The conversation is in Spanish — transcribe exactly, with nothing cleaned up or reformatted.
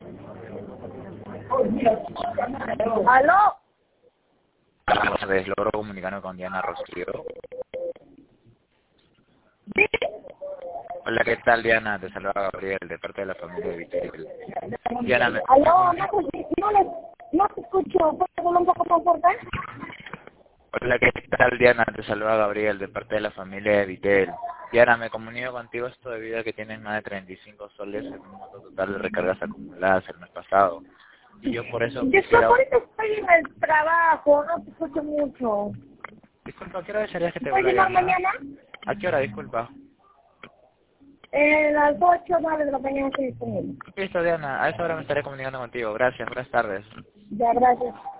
¿Aló? Buenas tardes, logro comunicarme con Diana Rocío. ¿Sí? Hola, ¿qué tal, Diana? Te saluda Gabriel, de parte de la familia de Vitel. Diana, me... ¿Aló? No, pues, no, le, no te escucho. ¿Puedes hablar un poco más fuerte? Hola, ¿qué tal, Diana? Te saluda Gabriel, de parte de la familia de Vitel. Diana, me comunico contigo esto debido a que tienes más de treinta y cinco soles en un monto total de recargas acumuladas el mes pasado. Y yo por eso Disculpa, quisiera... ahorita estoy en el trabajo, no te escucho mucho. Disculpa, ¿a qué hora desearías que te ¿Puedes vuelva a llamar llamar? mañana? ¿A qué hora, disculpa? Eh, las ocho, nueve de la mañana estoy disponible. Listo, Diana, a esa hora me estaré comunicando contigo. Gracias, buenas tardes. Ya, gracias.